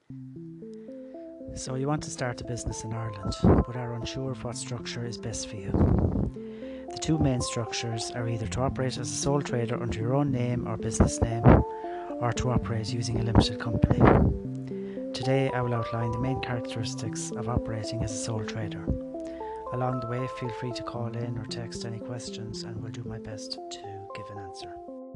So you want to start a business in Ireland, but are unsure of what structure is best for you. The two main structures are either to operate as a sole trader under your own name or business name, or to operate using a limited company. Today I will outline the main characteristics of operating as a sole trader. Along the way, feel free to call in or text any questions and we'll do my best to give an answer.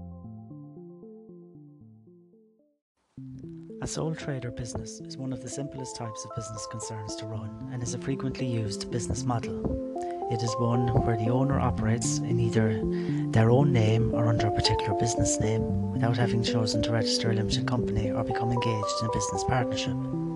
A sole trader business is one of the simplest types of business concerns to run and is a frequently used business model. It is one where the owner operates in either their own name or under a particular business name without having chosen to register a limited company or become engaged in a business partnership.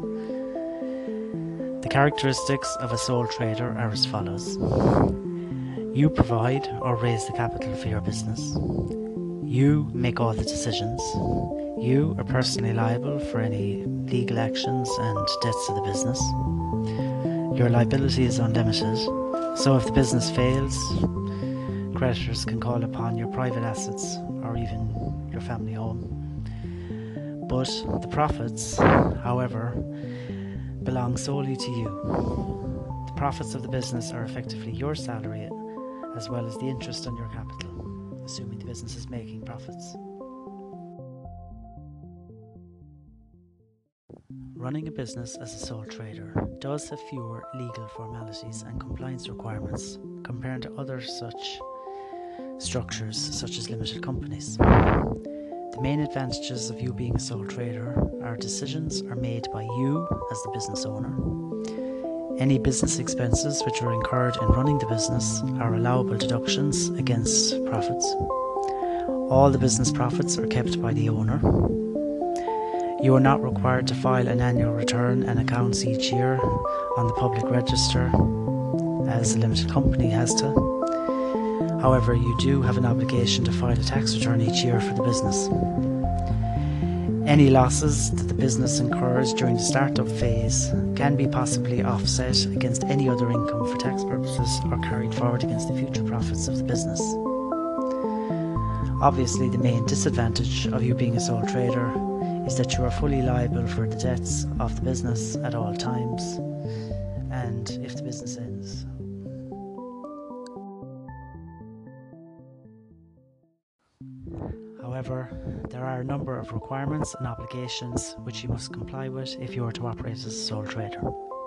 The characteristics of a sole trader are as follows. You provide or raise the capital for your business. You make all the decisions. You are personally liable for any legal actions and debts of the business. Your liability is unlimited, so if the business fails, creditors can call upon your private assets or even your family home. But the profits, however, belong solely to you. The profits of the business are effectively your salary as well as the interest on your capital, assuming the business is making profits. Running a business as a sole trader does have fewer legal formalities and compliance requirements compared to other such structures such as limited companies. The main advantages of you being a sole trader are decisions are made by you as the business owner. Any business expenses which are incurred in running the business are allowable deductions against profits. All the business profits are kept by the owner. You are not required to file an annual return and accounts each year on the public register as a limited company has to. However, you do have an obligation to file a tax return each year for the business. Any losses that the business incurs during the startup phase can be possibly offset against any other income for tax purposes or carried forward against the future profits of the business. Obviously, the main disadvantage of you being a sole trader is that you are fully liable for the debts of the business at all times, and if the business ends. However, there are a number of requirements and obligations which you must comply with if you are to operate as a sole trader.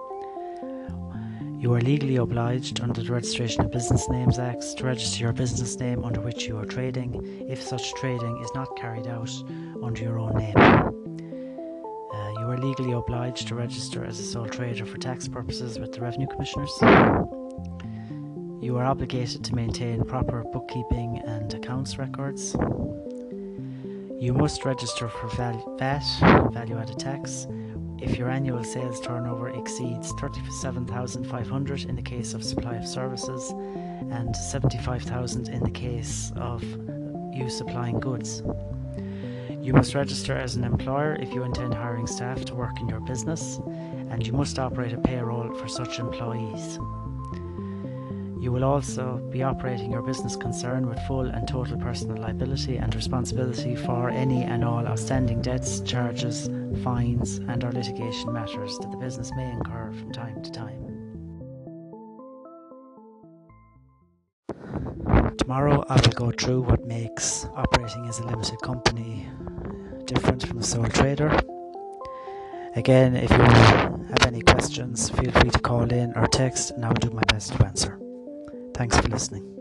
You are legally obliged under the Registration of Business Names Act to register your business name under which you are trading if such trading is not carried out under your own name. You are legally obliged to register as a sole trader for tax purposes with the Revenue Commissioners. You are obligated to maintain proper bookkeeping and accounts records. You must register for VAT, value-added tax, if your annual sales turnover exceeds 37,500 in the case of supply of services and 75,000 in the case of you supplying goods. You must register as an employer if you intend hiring staff to work in your business, and you must operate a payroll for such employees. You will also be operating your business concern with full and total personal liability and responsibility for any and all outstanding debts, charges, fines and or litigation matters that the business may incur from time to time. Tomorrow I will go through what makes operating as a limited company different from a sole trader. Again, if you have any questions, feel free to call in or text and I will do my best to answer. Thanks for listening.